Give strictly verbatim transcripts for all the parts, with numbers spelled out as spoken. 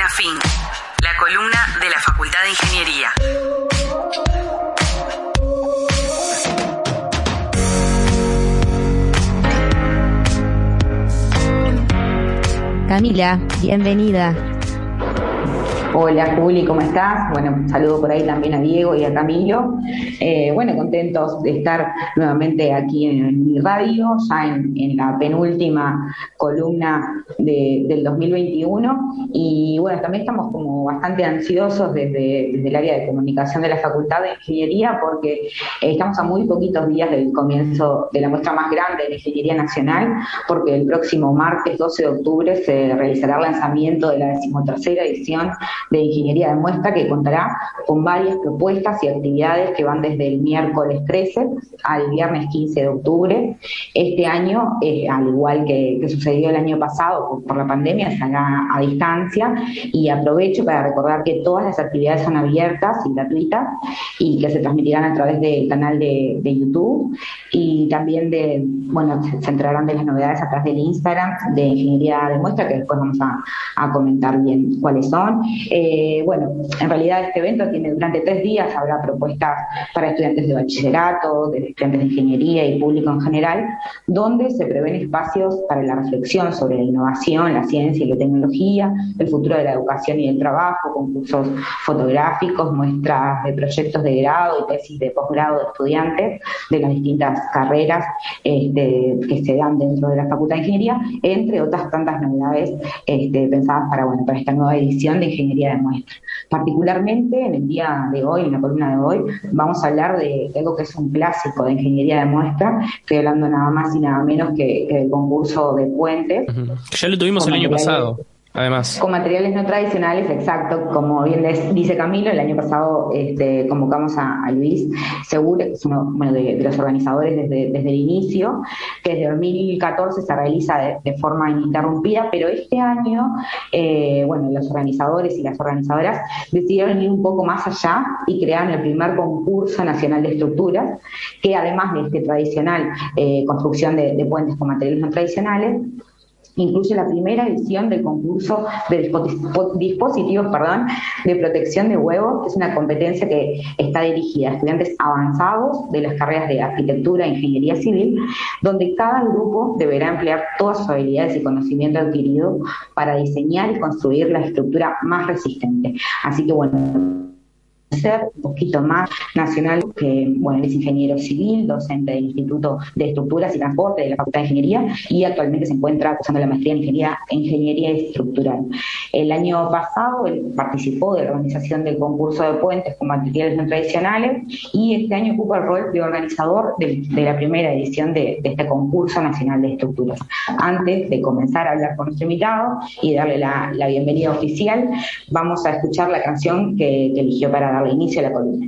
Afín, la columna de la Facultad de Ingeniería. Camila, bienvenida. Hola Juli, ¿cómo estás? Bueno, un saludo por ahí también a Diego y a Camilo. Eh, bueno, contentos de estar nuevamente aquí en mi radio, ya en, en la penúltima columna de, del dos mil veintiuno. Y bueno, también estamos como bastante ansiosos desde, desde el área de comunicación de la Facultad de Ingeniería, porque eh, estamos a muy poquitos días del comienzo de la muestra más grande de Ingeniería Nacional, porque el próximo martes doce de octubre se realizará el lanzamiento de la decimotercera edición de Ingeniería de Muestra, que contará con varias propuestas y actividades que van desde el miércoles trece al viernes quince de octubre. Este año, eh, al igual que, que sucedió el año pasado por, por la pandemia, se hará a distancia, y aprovecho para recordar que todas las actividades son abiertas y gratuitas y que se transmitirán a través del canal de, de YouTube, y también de, bueno, se, se enterarán de las novedades a través del Instagram de Ingeniería de Muestra, que después vamos a, a comentar bien cuáles son. Eh, bueno, en realidad este evento tiene durante tres días, habrá propuestas para estudiantes de bachillerato, de estudiantes de ingeniería y público en general, donde se prevén espacios para la reflexión sobre la innovación, la ciencia y la tecnología, el futuro de la educación y del trabajo, concursos fotográficos, muestras de proyectos de grado y tesis de posgrado de estudiantes de las distintas carreras este, que se dan dentro de la Facultad de Ingeniería, entre otras tantas novedades este, pensadas para, bueno, para esta nueva edición de Ingeniería de Muestra. Particularmente en el día de hoy, en la columna de hoy, vamos a hablar de algo que es un clásico de Ingeniería de Muestra. Estoy hablando nada más y nada menos que, que del concurso de puentes. Uh-huh. Ya lo tuvimos el año pasado. Además. Con materiales no tradicionales, exacto, como bien les dice Camilo, el año pasado este, convocamos a, a Luis Segura, que es uno bueno, de, de los organizadores desde, desde el inicio, que desde dos mil catorce se realiza de, de forma ininterrumpida, pero este año, eh, bueno, los organizadores y las organizadoras decidieron ir un poco más allá y crearon el primer concurso nacional de estructuras, que además de este tradicional eh, construcción de, de puentes con materiales no tradicionales, incluye la primera edición del concurso de dispositivos perdón, de protección de huevos, que es una competencia que está dirigida a estudiantes avanzados de las carreras de arquitectura e ingeniería civil, donde cada grupo deberá emplear todas sus habilidades y conocimiento adquirido para diseñar y construir la estructura más resistente. Así que bueno, ser un poquito más nacional, que bueno, es ingeniero civil, docente del Instituto de Estructuras y Transporte de la Facultad de Ingeniería, y actualmente se encuentra cursando la maestría en Ingeniería, Ingeniería Estructural. El año pasado él participó de la organización del concurso de puentes con materiales no tradicionales, y este año ocupa el rol de organizador de, de la primera edición de, de este concurso nacional de estructuras. Antes de comenzar a hablar con nuestro invitado y darle la, la bienvenida oficial, vamos a escuchar la canción que, que eligió para darle inicio a la columna.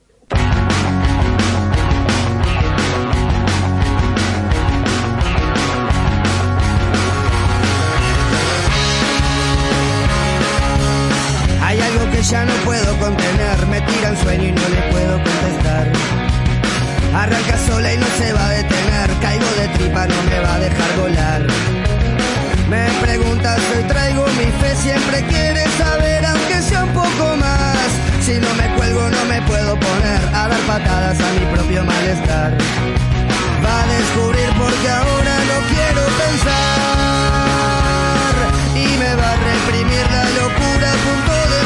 Hay algo que ya no puedo contener, me tira el sueño y no le puedo contestar. Arranca sola y no se va a detener, caigo de tripa, no me va a dejar volar. Me preguntas, hoy traigo mi fe, siempre quiere saber, aunque sea un poco más. Si no me cuelgo no me puedo poner a dar patadas a mi propio malestar. Va a descubrir porque ahora no quiero pensar, y me va a reprimir la locura a punto de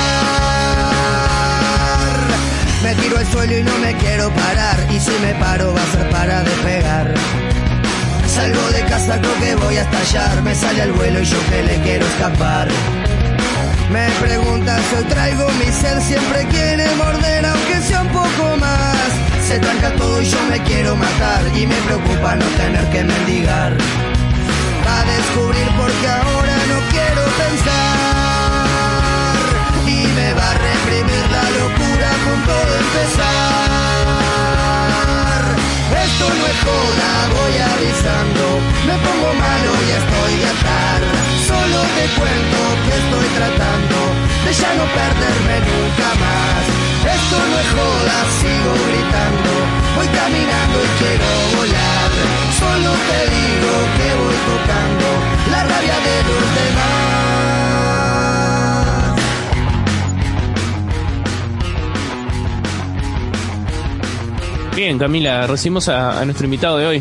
empezar. Me tiro al suelo y no me quiero parar, y si me paro va a ser para despegar. Salgo de casa, creo que voy a estallar, me sale al vuelo y yo que le quiero escapar. Me preguntas, hoy traigo mi ser, siempre quiere morder, aunque sea un poco más. Se tranca todo y yo me quiero matar, y me preocupa no tener que mendigar. Va a descubrir porque ahora no quiero pensar, y me va a reprimir la locura a punto de empezar. Esto no es joda, voy avisando, me pongo malo y estoy a atar. Solo te cuento que estoy tratando de ya no perderme nunca más. Esto no es joda, sigo gritando, voy caminando y quiero volar. Solo te digo que voy tocando la rabia de los demás. Bien, Camila, recibimos a, a nuestro invitado de hoy.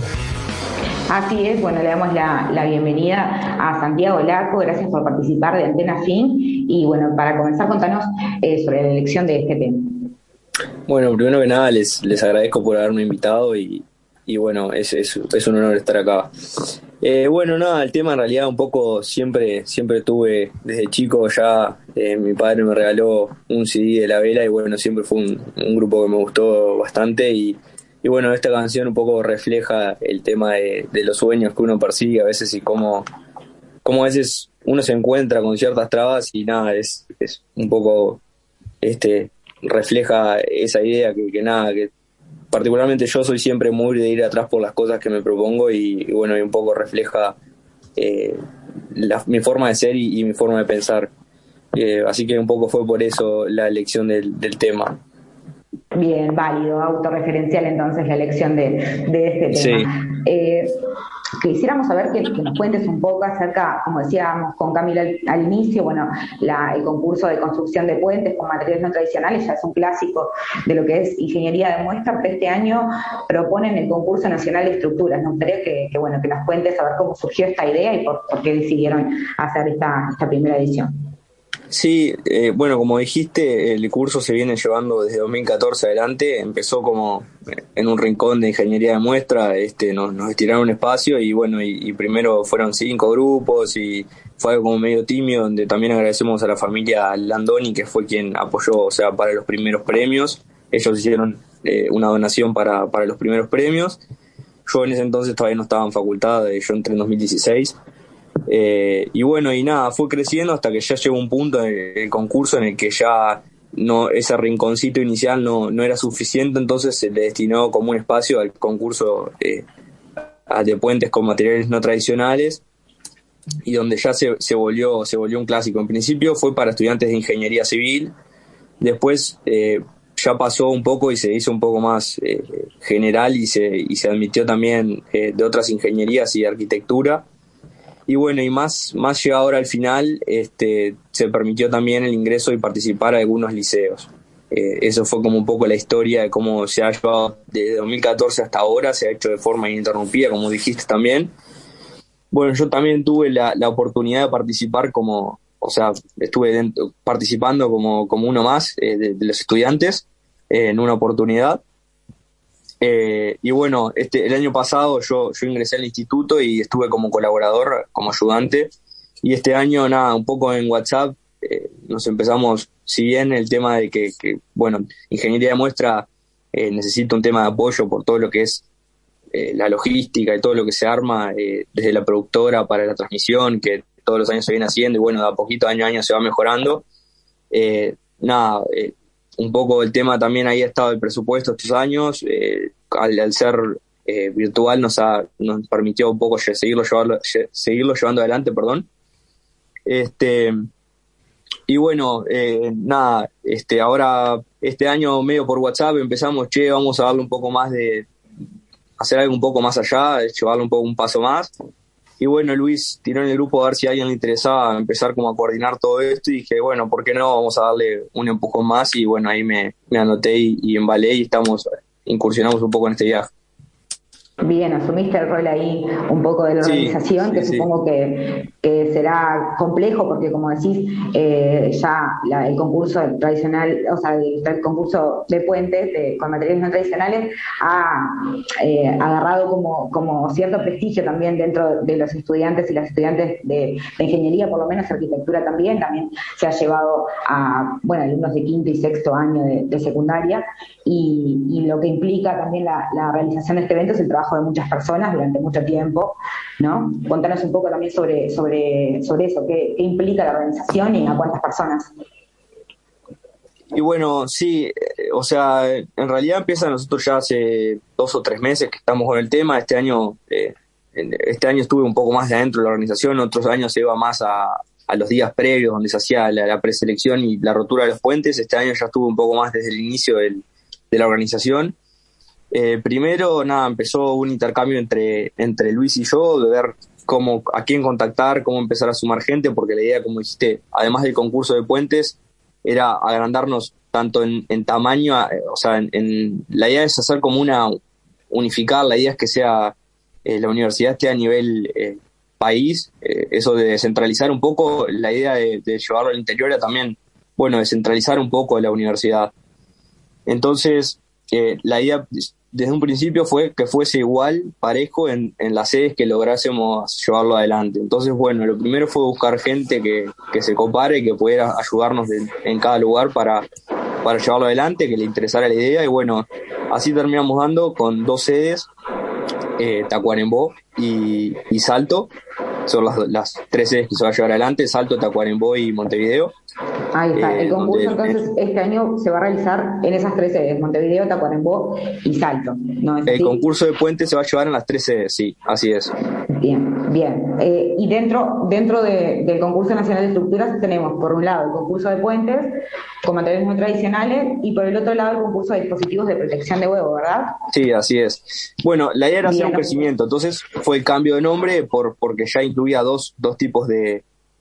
Así es, bueno, le damos la, la bienvenida a Santiago Laco, gracias por participar de Antena Fin, y bueno, para comenzar, contanos eh, sobre la elección de este tema. Bueno, primero que nada les, les agradezco por haberme invitado y, y bueno, es, es, es un honor estar acá. Eh, bueno, nada, el tema en realidad un poco siempre siempre tuve, desde chico ya, eh, mi padre me regaló un C D de La Vela y bueno, siempre fue un, un grupo que me gustó bastante y, y bueno, esta canción un poco refleja el tema de, de los sueños que uno persigue a veces y cómo, cómo a veces uno se encuentra con ciertas trabas y nada, es, es un poco, este, refleja esa idea que, que nada, que particularmente yo soy siempre muy de ir atrás por las cosas que me propongo y, y bueno, y un poco refleja eh, la, mi forma de ser y, y mi forma de pensar. Eh, así que un poco fue por eso la elección del, del tema. Bien, válido, autorreferencial entonces la elección de, de este tema. Sí. Eh, quisiéramos saber que, que nos cuentes un poco acerca, como decíamos con Camila al, al inicio, bueno, la, el concurso de construcción de puentes con materiales no tradicionales ya es un clásico de lo que es ingeniería de muestra, pero este año proponen el concurso nacional de estructuras. Nos gustaría que, que, bueno, que nos cuentes a ver cómo surgió esta idea y por, por qué decidieron hacer esta, esta primera edición. Sí, eh, bueno, como dijiste, el curso se viene llevando desde dos mil catorce adelante, empezó como en un rincón de ingeniería de muestra, este, nos, nos estiraron un espacio y bueno, y, y primero fueron cinco grupos y fue algo como medio tímido, donde también agradecemos a la familia Landoni, que fue quien apoyó, o sea, para los primeros premios, ellos hicieron eh, una donación para, para los primeros premios, yo en ese entonces todavía no estaba en facultad, yo entré en dos mil dieciséis. Eh, y bueno, y nada, fue creciendo hasta que ya llegó un punto en el concurso en el que ya no, ese rinconcito inicial no, no era suficiente, entonces se le destinó como un espacio al concurso eh, de puentes con materiales no tradicionales y donde ya se, se volvió se volvió un clásico. En principio fue para estudiantes de ingeniería civil, después eh, ya pasó un poco y se hizo un poco más eh, general y se, y se admitió también eh, de otras ingenierías y arquitectura. Y bueno, y más, más llegado ahora al final, este, se permitió también el ingreso y participar a algunos liceos. Eh, eso fue como un poco la historia de cómo se ha llevado desde dos mil catorce hasta ahora, se ha hecho de forma ininterrumpida, como dijiste también. Bueno, yo también tuve la, la oportunidad de participar como, o sea, estuve dentro, participando como, como uno más eh, de, de los estudiantes eh, en una oportunidad. Eh, y bueno, este el año pasado yo, yo ingresé al instituto y estuve como colaborador, como ayudante, y este año nada, un poco en WhatsApp eh, nos empezamos, si bien el tema de que, que bueno, ingeniería de muestra eh, necesita un tema de apoyo por todo lo que es eh, la logística y todo lo que se arma eh, desde la productora para la transmisión, que todos los años se viene haciendo y bueno, de a poquito, año a año se va mejorando. Eh, nada, eh, un poco el tema también ahí ha estado el presupuesto estos años, eh, al, al ser eh, virtual nos ha nos permitió un poco seguirlo llevarlo, seguirlo llevando adelante, perdón. Este y bueno, eh, nada, este ahora este año medio por WhatsApp empezamos, che, vamos a darle un poco más de hacer algo un poco más allá, llevarlo un poco un paso más. Y bueno, Luis tiró en el grupo a ver si a alguien le interesaba empezar como a coordinar todo esto y dije, bueno, ¿por qué no? Vamos a darle un empujón más y bueno, ahí me, me anoté y, y embalé y estamos, incursionamos un poco en este viaje. Bien, asumiste el rol ahí un poco de la organización, sí, sí, que sí. Supongo que, que será complejo porque, como decís, eh, ya la, el concurso tradicional, o sea, el, el concurso de puentes de, con materiales no tradicionales ha eh, agarrado como, como cierto prestigio también dentro de los estudiantes y las estudiantes de, de ingeniería, por lo menos arquitectura también, también se ha llevado a, bueno, alumnos de quinto y sexto año de, de secundaria y, y lo que implica también la, la realización de este evento es el trabajo de muchas personas durante mucho tiempo, ¿no? Contanos un poco también sobre, sobre, sobre eso, qué, qué implica la organización y a cuántas personas. Y bueno, sí, o sea, en realidad empieza nosotros ya hace dos o tres meses que estamos con el tema. Este año, eh, este año estuve un poco más de adentro de la organización, otros años se iba más a, a los días previos donde se hacía la, la preselección y la rotura de los puentes. Este año ya estuve un poco más desde el inicio del, de la organización. Eh, primero, nada, empezó un intercambio entre, entre Luis y yo, de ver cómo, a quién contactar, cómo empezar a sumar gente, porque la idea, como dijiste, además del concurso de puentes, era agrandarnos tanto en, en tamaño, o sea, en, en, la idea es hacer como una, unificar, la idea es que sea, eh, la universidad esté a nivel eh, país, eh, eso de descentralizar un poco, la idea de, de llevarlo al interior era también, bueno, descentralizar un poco la universidad. Entonces, eh, la idea desde un principio fue que fuese igual, parejo, en, en las sedes que lográsemos llevarlo adelante. Entonces, bueno, lo primero fue buscar gente que, que se copare, que pudiera ayudarnos de, en cada lugar para, para llevarlo adelante, que le interesara la idea, y bueno, así terminamos dando con dos sedes, eh, Tacuarembó y, y Salto. Son las, las tres sedes que se va a llevar adelante, Salto, Tacuarembó y Montevideo. Ahí está, el Eh, concurso donde, entonces este año se va a realizar en esas tres sedes, Montevideo, Tacuarembó y Salto, ¿no es el así? concurso de puentes se va a llevar en las tres sedes, sí, así es. Bien, bien. Eh, y dentro dentro de, del concurso nacional de estructuras tenemos por un lado el concurso de puentes con materiales muy tradicionales y por el otro lado el concurso de dispositivos de protección de huevo, ¿verdad? Sí, así es. Bueno, la idea era hacer Bien, un crecimiento, entonces fue el cambio de nombre por porque ya incluía dos, dos tipos de,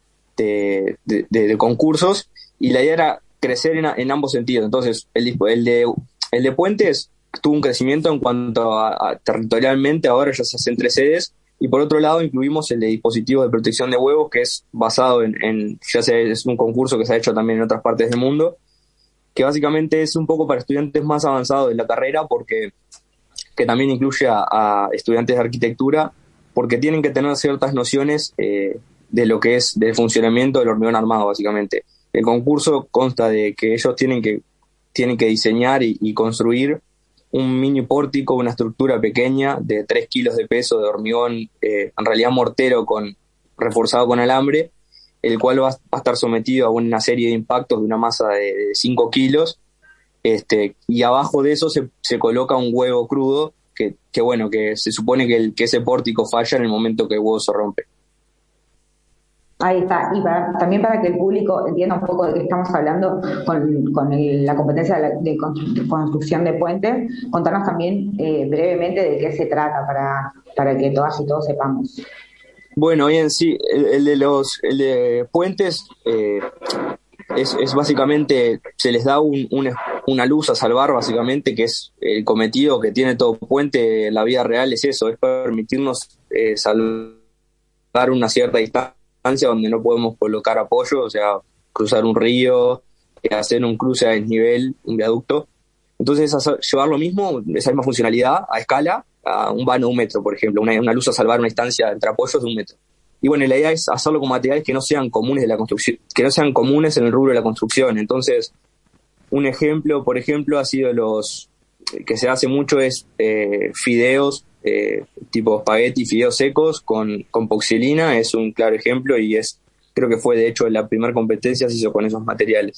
de, de, de, de concursos, y la idea era crecer en, en ambos sentidos. Entonces, el, el, de, el de puentes tuvo un crecimiento en cuanto a, a territorialmente, ahora ya se hace en tres sedes, y por otro lado incluimos el de dispositivos de protección de huevos, que es basado en, en ya se, es un concurso que se ha hecho también en otras partes del mundo, que básicamente es un poco para estudiantes más avanzados de la carrera, porque que también incluye a, a estudiantes de arquitectura, porque tienen que tener ciertas nociones eh, de lo que es del funcionamiento del hormigón armado, básicamente. El concurso consta de que ellos tienen que, tienen que diseñar y, y construir un mini pórtico, una estructura pequeña de tres kilos de peso de hormigón, eh, en realidad mortero con, reforzado con alambre, el cual va, va a estar sometido a una serie de impactos de una masa de, de cinco kilos, este, y abajo de eso se, se coloca un huevo crudo, que, que bueno, que se supone que, el, que ese pórtico falla en el momento que el huevo se rompe. Ahí está, y para, también para que el público entienda un poco de qué estamos hablando con, con el, la competencia de, la, de construcción de puentes, contarnos también eh, brevemente de qué se trata para, para que todas y todos sepamos. Bueno, bien, sí, el, el de los el de puentes eh, es, es básicamente, se les da un, un, una luz a salvar, básicamente, que es el cometido que tiene todo puente en la vida real, es eso, es permitirnos eh, salvar una cierta distancia donde no podemos colocar apoyo, o sea, cruzar un río, hacer un cruce a desnivel, un viaducto. Entonces, hacer, llevar lo mismo, esa misma funcionalidad a escala, a un vano de un metro, por ejemplo, una, una luz a salvar una distancia entre apoyos de un metro. Y bueno, la idea es hacerlo con materiales que no sean comunes de la construcción, que no sean comunes en el rubro de la construcción. Entonces, un ejemplo, por ejemplo, ha sido los que se hace mucho es eh, fideos, eh, tipo espagueti, fideos secos con, con poxilina, es un claro ejemplo, y es, creo que fue de hecho la primera competencia se hizo con esos materiales.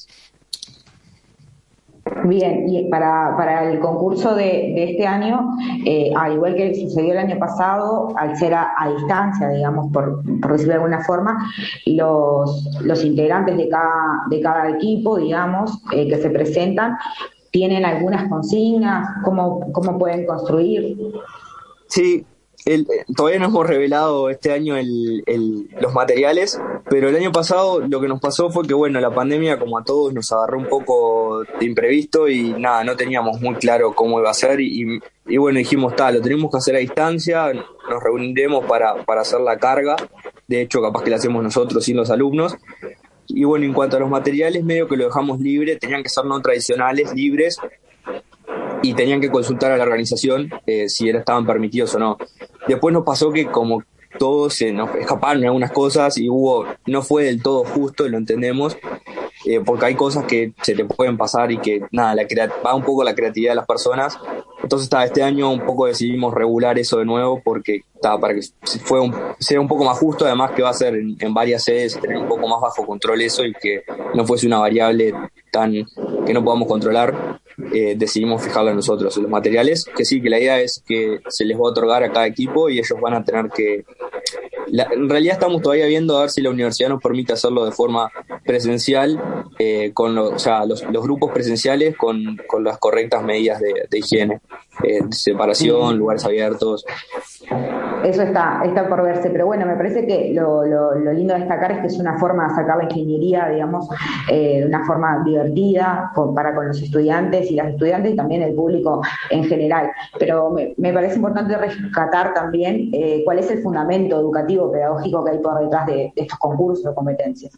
Bien, y para, para el concurso de, de este año, eh, al igual que sucedió el año pasado, al ser a, a distancia, digamos, por, por decirlo de alguna forma, los, los integrantes de cada, de cada equipo, digamos, eh, que se presentan, tienen algunas consignas, cómo, cómo pueden construir. Sí, el, todavía no hemos revelado este año el, el, los materiales, pero el año pasado lo que nos pasó fue que, bueno, la pandemia, como a todos, nos agarró un poco de imprevisto y nada, no teníamos muy claro cómo iba a ser y, y bueno, dijimos, tal, lo tenemos que hacer a distancia, nos reuniremos para, para hacer la carga, de hecho, capaz que la hacemos nosotros sin los alumnos. Y bueno, en cuanto a los materiales, medio que lo dejamos libre, tenían que ser no tradicionales, libres, y tenían que consultar a la organización eh, si estaban permitidos o no. Después nos pasó que como todos se nos escaparon algunas cosas y hubo, no fue del todo justo, lo entendemos, eh, porque hay cosas que se te pueden pasar y que nada, la crea- va un poco la creatividad de las personas. Entonces ta, este año un poco decidimos regular eso de nuevo porque ta, para que fue un, sea un poco más justo, además que va a ser en, en varias sedes, tener un poco más bajo control eso y que no fuese una variable tan que no podamos controlar. Eh, decidimos fijarlo en nosotros, en los materiales, que sí, que la idea es que se les va a otorgar a cada equipo y ellos van a tener que... La, en realidad estamos todavía viendo a ver si la universidad nos permite hacerlo de forma presencial, eh, con lo, o sea, los, los grupos presenciales con, con las correctas medidas de, de higiene, eh, separación, lugares abiertos. eso está, está por verse, pero bueno, me parece que lo, lo, lo lindo de destacar es que es una forma de sacar la ingeniería, digamos, eh, de una forma divertida con, para con los estudiantes y las estudiantes y también el público en general. Pero me, me parece importante rescatar también eh, cuál es el fundamento educativo, pedagógico que hay por detrás de, de estos concursos o competencias.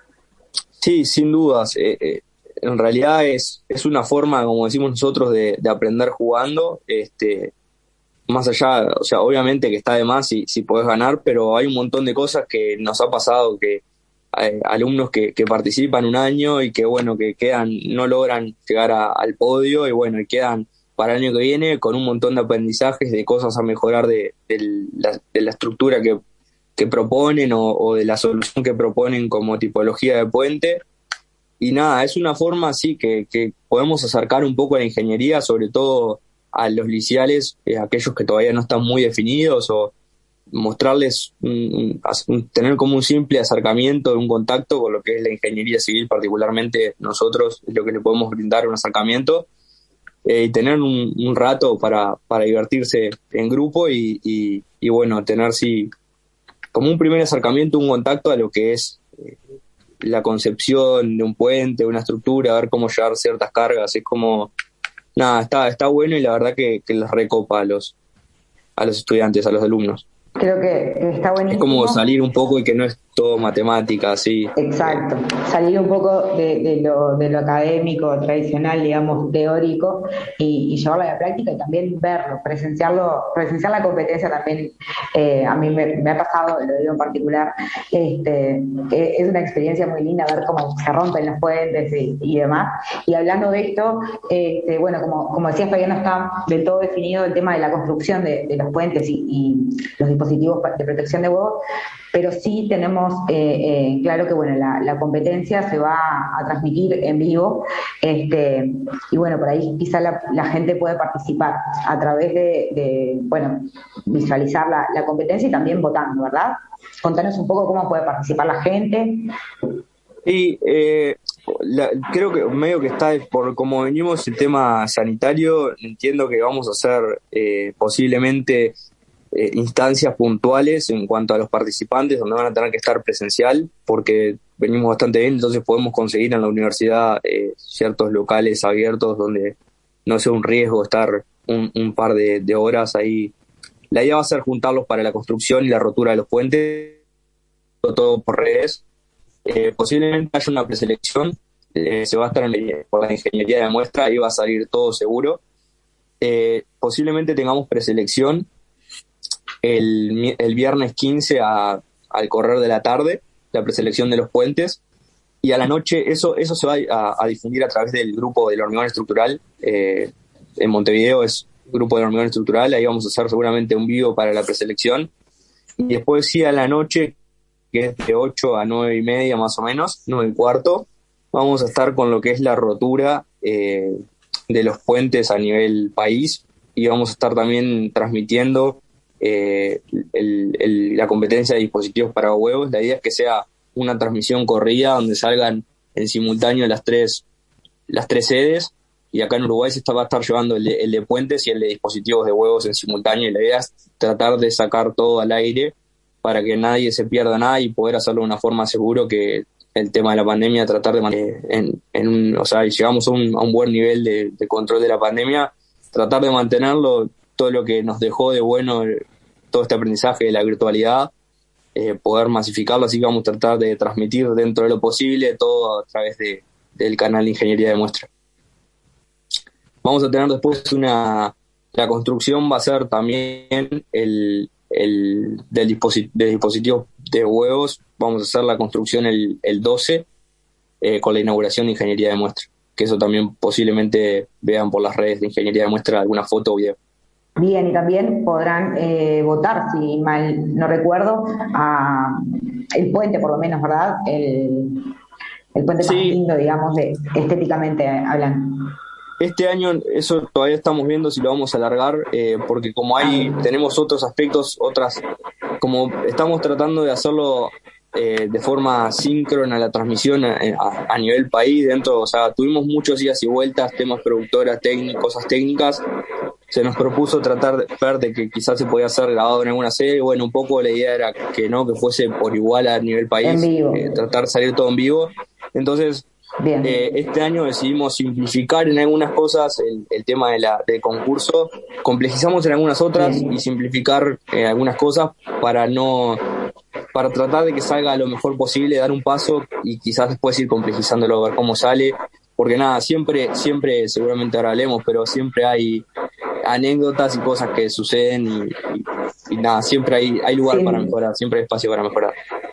Sí, sin dudas. Eh, eh, en realidad es, es una forma, como decimos nosotros, de, de aprender jugando. Este, más allá, o sea, obviamente que está de más si, si podés ganar, pero hay un montón de cosas que nos ha pasado, que eh, alumnos que, que participan un año y que, bueno, que quedan, no logran llegar a, al podio y, bueno, y quedan para el año que viene con un montón de aprendizajes, de cosas a mejorar de, de, la, de la estructura que, que proponen o, o de la solución que proponen como tipología de puente. Y nada, es una forma así que, que podemos acercar un poco a la ingeniería, sobre todo a los liceales, eh, aquellos que todavía no están muy definidos, o mostrarles, un, un, tener como un simple acercamiento, un contacto con lo que es la ingeniería civil, particularmente nosotros, es lo que le podemos brindar, un acercamiento, eh, y tener un, un rato para, para divertirse en grupo y, y, y bueno, tener sí, como un primer acercamiento, un contacto a lo que es eh, la concepción de un puente, una estructura, ver cómo llevar ciertas cargas, es como, nada, está, está bueno y la verdad que, que les recopa a los, a los estudiantes, a los alumnos. Creo que está buenísimo. Es como salir un poco y que no es todo matemática, así. Exacto, salir un poco de, de, lo, de lo académico, tradicional, digamos, teórico, y, y llevarlo a la práctica y también verlo, presenciarlo, presenciar la competencia también. Eh, a mí me, me ha pasado, lo digo en particular, este, que es una experiencia muy linda ver cómo se rompen los puentes y, y demás. Y hablando de esto, este, bueno, como, como decías, todavía no está del todo definido el tema de la construcción de, de los puentes y, y los dispositivos de protección de huevos, pero sí tenemos eh, eh, claro que bueno, la, la competencia se va a transmitir en vivo, este, y bueno, por ahí quizá la, la gente puede participar a través de, de bueno, visualizar la, la competencia y también votando, ¿verdad? Contanos un poco cómo puede participar la gente. Y eh, la, creo que medio que está, por como venimos el tema sanitario, entiendo que vamos a hacer eh, posiblemente Eh, instancias puntuales en cuanto a los participantes, donde van a tener que estar presencial, porque venimos bastante bien, entonces podemos conseguir en la universidad eh, ciertos locales abiertos donde no sea un riesgo estar un, un par de, de horas ahí. La idea va a ser juntarlos para la construcción y la rotura de los puentes, todo por redes. Eh, posiblemente haya una preselección, eh, se va a estar en la, por la ingeniería de muestra, ahí va a salir todo seguro. Eh, posiblemente tengamos preselección El, el viernes quince a, al correr de la tarde, la preselección de los puentes, y a la noche eso eso se va a, a difundir a través del grupo del hormigón estructural. Eh, en Montevideo es grupo del hormigón estructural, ahí vamos a hacer seguramente un vivo para la preselección, y después sí a la noche, que es de ocho a nueve y media más o menos, nueve y cuarto, vamos a estar con lo que es la rotura eh, de los puentes a nivel país, y vamos a estar también transmitiendo Eh, el, el, la competencia de dispositivos para huevos. La idea es que sea una transmisión corrida donde salgan en simultáneo las tres las tres sedes, y acá en Uruguay se está, va a estar llevando el de, el de puentes y el de dispositivos de huevos en simultáneo, y la idea es tratar de sacar todo al aire para que nadie se pierda nada y poder hacerlo de una forma seguro, que el tema de la pandemia, tratar de mantener en, en un, o sea, llegamos a un, a un buen nivel de, de control de la pandemia, tratar de mantenerlo, todo lo que nos dejó de bueno todo este aprendizaje de la virtualidad, eh, poder masificarlo, así que vamos a tratar de transmitir dentro de lo posible todo a través de, del canal de ingeniería de muestra. Vamos a tener después una, la construcción va a ser también el, el del disposit, de dispositivos de huevos, vamos a hacer la construcción el, el doce, eh, con la inauguración de ingeniería de muestra, que eso también posiblemente vean por las redes de ingeniería de muestra alguna foto o video. Bien, y también podrán eh, votar, si mal no recuerdo, a el puente, por lo menos, ¿verdad? El, el puente sí. Más lindo, digamos, de, estéticamente hablando. Este año eso todavía estamos viendo si lo vamos a alargar, eh, porque como hay tenemos otros aspectos, otras, como estamos tratando de hacerlo eh, de forma síncrona la transmisión a, a, a nivel país, dentro, o sea, tuvimos muchos días y vueltas, temas productoras, técnicas, cosas técnicas. se nos propuso tratar de ver de que quizás se podía hacer grabado en alguna sede. Bueno, un poco la idea era que no, que fuese por igual a nivel país, eh, tratar de salir todo en vivo. Entonces, eh, este año decidimos simplificar en algunas cosas el, el tema de la, del concurso, complejizamos en algunas otras Bien. y simplificar eh, algunas cosas para no para tratar de que salga lo mejor posible, dar un paso y quizás después ir complejizándolo, ver cómo sale, porque nada, siempre, siempre, seguramente ahora hablemos, pero siempre hay anécdotas y cosas que suceden y, y, y nada, siempre hay, hay lugar sí. para mejorar, siempre hay espacio para mejorar.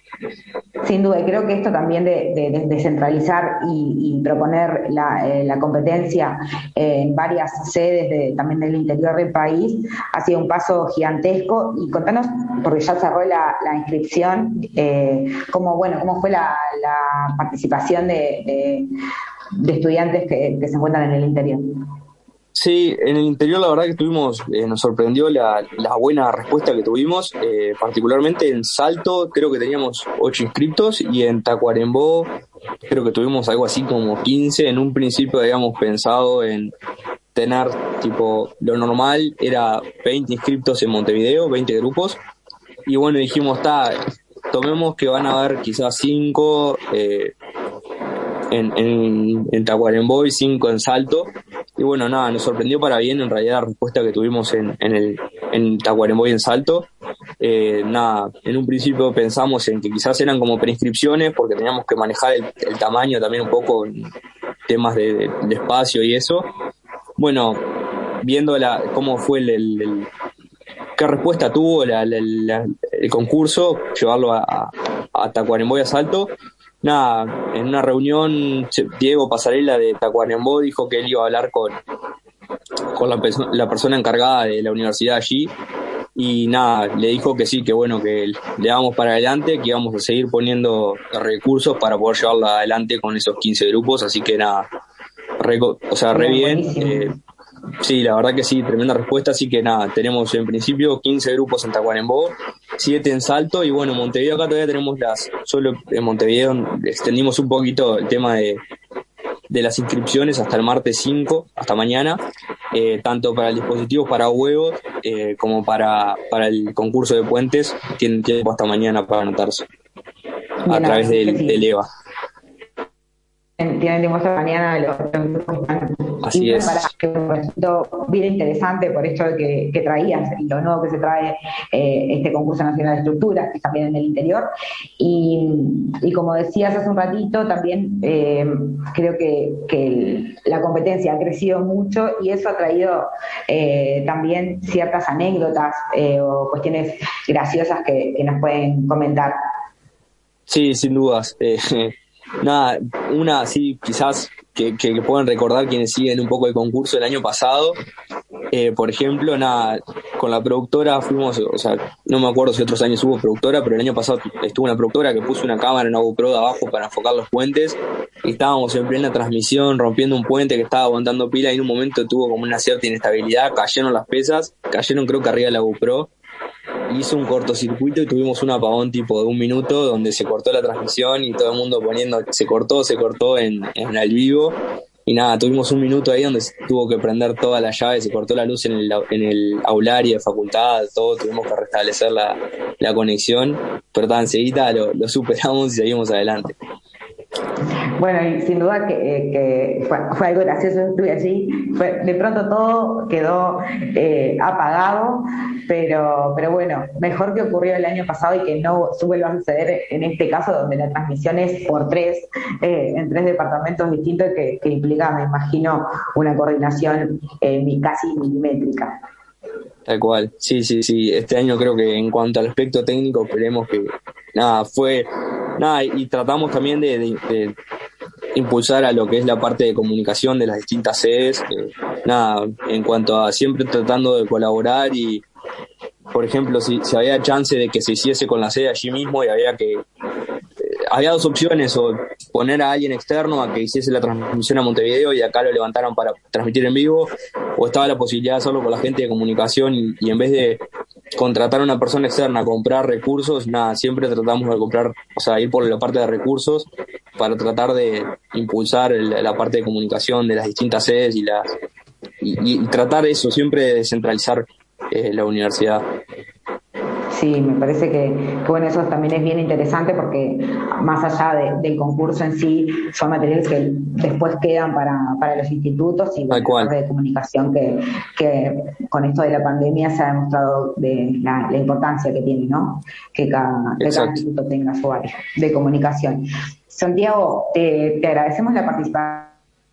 Sin duda, y creo que esto también de, de, de descentralizar y, y proponer la, eh, la competencia eh, en varias sedes de, también del interior del país ha sido un paso gigantesco. Y contanos, porque ya cerró la, la inscripción, eh, cómo, bueno, cómo fue la, la participación de, de, de estudiantes que, que se encuentran en el interior. Sí, en el interior la verdad que tuvimos, eh, nos sorprendió la, la buena respuesta que tuvimos, eh, particularmente en Salto creo que teníamos ocho inscriptos y en Tacuarembó creo que tuvimos algo así como quince. En un principio habíamos pensado en tener, tipo, lo normal era veinte inscriptos en Montevideo, veinte grupos, y bueno, dijimos, está, tomemos que van a haber quizás cinco eh, en, en, en Tacuarembó y cinco en Salto. Y bueno, nada, nos sorprendió para bien en realidad la respuesta que tuvimos en, en, el, en Tacuarembó y en Salto. Eh, nada, en un principio pensamos en que quizás eran como preinscripciones porque teníamos que manejar el, el tamaño también un poco en temas de, de, de espacio y eso. Bueno, viendo la, cómo fue el, el, el qué respuesta tuvo la, la, la, el concurso, llevarlo a, a, a Tacuarembó y a Salto. Nada, en una reunión Diego Pasarela de Tacuarembó dijo que él iba a hablar con, con la, perso- la persona encargada de la universidad allí y nada, le dijo que sí, que bueno, que le damos para adelante, que íbamos a seguir poniendo recursos para poder llevarlo adelante con esos quince grupos, así que nada, re, o sea, re bien. Eh, sí, la verdad que sí, tremenda respuesta, así que nada, tenemos en principio quince grupos en Tacuarembó, siete en Salto y bueno, en Montevideo acá todavía tenemos las, solo en Montevideo extendimos un poquito el tema de, de las inscripciones hasta el martes cinco, hasta mañana, eh, tanto para el dispositivo para huevos eh, como para, para el concurso de puentes, tienen tiempo hasta mañana para anotarse a Bien, través del, sí. del E V A. Tienen tiempo esta mañana los grupos están. Así y es. Para que un resultado bien interesante por esto de que, que traías y lo nuevo que se trae eh, este concurso nacional de estructuras, que es también en el interior. Y, y como decías hace un ratito, también eh, creo que, que el, la competencia ha crecido mucho y eso ha traído eh, también ciertas anécdotas eh, o cuestiones graciosas que, que nos pueden comentar. Sí, sin dudas. Eh, Nada, una así quizás que, que, que puedan recordar quienes siguen un poco el concurso del año pasado, eh, por ejemplo, nada, con la productora fuimos, o sea, no me acuerdo si otros años hubo productora, pero el año pasado estuvo una productora que puso una cámara en una GoPro de abajo para enfocar los puentes y estábamos en plena transmisión rompiendo un puente que estaba aguantando pila y en un momento tuvo como una cierta inestabilidad, cayeron las pesas, cayeron creo que arriba de la GoPro, hizo un cortocircuito y tuvimos un apagón tipo de un minuto donde se cortó la transmisión y todo el mundo poniendo se cortó, se cortó en, en el vivo y nada, tuvimos un minuto ahí donde se tuvo que prender toda la llave, se cortó la luz en el, en el aulario de facultad, todo, tuvimos que restablecer la, la conexión, pero tan enseguida lo, lo superamos y seguimos adelante. Bueno, y sin duda que, que fue, fue algo gracioso, estuve allí, fue, de pronto todo quedó eh, apagado, pero, pero bueno, mejor que ocurrió el año pasado y que no vuelva a suceder en este caso donde la transmisión es por tres, eh, en tres departamentos distintos que, que implica, me imagino, una coordinación eh, casi milimétrica. Tal cual, sí, sí, sí, este año creo que en cuanto al aspecto técnico esperemos que nada, fue nada, y tratamos también de, de, de impulsar a lo que es la parte de comunicación de las distintas sedes, eh, nada, en cuanto a siempre tratando de colaborar y por ejemplo si, si había chance de que se hiciese con la sede allí mismo y había que había dos opciones, o poner a alguien externo a que hiciese la transmisión a Montevideo y acá lo levantaron para transmitir en vivo, o estaba la posibilidad de hacerlo con la gente de comunicación y, y en vez de contratar a una persona externa a comprar recursos, nada, siempre tratamos de comprar, o sea, ir por la parte de recursos para tratar de impulsar el, la parte de comunicación de las distintas sedes y las y, y tratar eso, siempre de descentralizar eh, la universidad. Sí, me parece que, que bueno, eso también es bien interesante porque más allá de, del concurso en sí, son materiales que después quedan para, para los institutos y bueno, la parte de comunicación que, que con esto de la pandemia se ha demostrado de la, la importancia que tiene, ¿no? Que cada, que cada instituto tenga su área de comunicación. Santiago, te, te agradecemos la participación,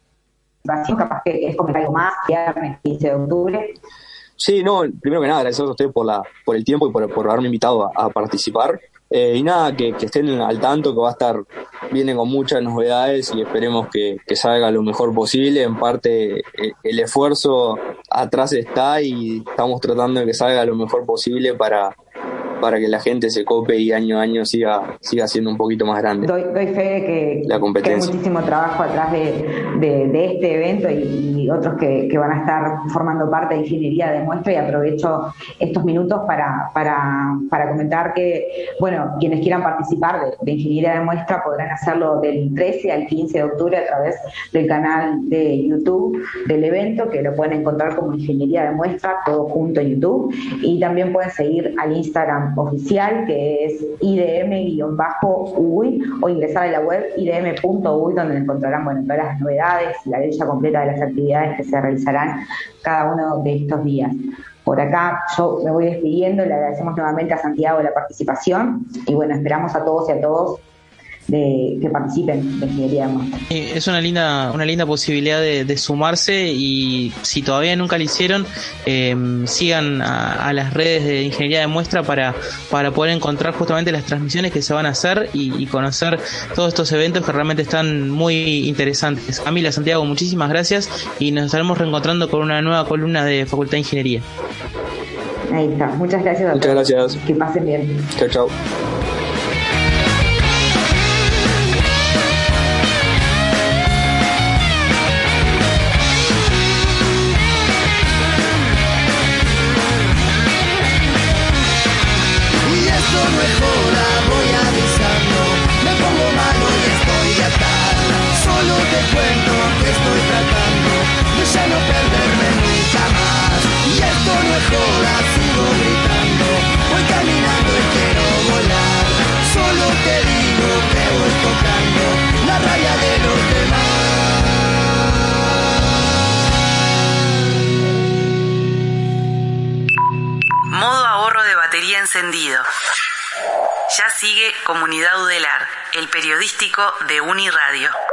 capaz que es comentar algo más, viernes quince de octubre. Sí, no, primero que nada, agradecer a ustedes por la por el tiempo y por, por haberme invitado a, a participar. Eh, y nada, que, que estén al tanto, que va a estar, vienen con muchas novedades y esperemos que, que salga lo mejor posible. En parte, eh, el esfuerzo atrás está y estamos tratando de que salga lo mejor posible para, para que la gente se cope y año a año siga siga siendo un poquito más grande. Doy, doy fe de que, la competencia. que hay muchísimo trabajo atrás de, de, de este evento y, y otros que, que van a estar formando parte de Ingeniería de Muestra, y aprovecho estos minutos para, para, para comentar que, bueno, quienes quieran participar de, de Ingeniería de Muestra podrán hacerlo del trece al quince de octubre a través del canal de YouTube del evento, que lo pueden encontrar como Ingeniería de Muestra, todo junto en YouTube, y también pueden seguir al Instagram oficial, que es I D M-U I, o ingresar a la web I D M punto U I, donde encontrarán, bueno, todas las novedades y la lista completa de las actividades que se realizarán cada uno de estos días. Por acá yo me voy despidiendo, le agradecemos nuevamente a Santiago la participación y bueno, esperamos a todos y a todos de que participen de Ingeniería de Muestra. Es una linda una linda posibilidad de, de sumarse, y si todavía nunca lo hicieron, eh, sigan a, a las redes de Ingeniería de Muestra para, para poder encontrar justamente las transmisiones que se van a hacer y, y conocer todos estos eventos que realmente están muy interesantes. Camila, Santiago, muchísimas gracias y nos estaremos reencontrando con una nueva columna de Facultad de Ingeniería. Ahí está, muchas gracias a Muchas todos. gracias. Que pasen bien. Chao, chao. Encendido. Ya sigue Comunidad Udelar, el periodístico de Uniradio.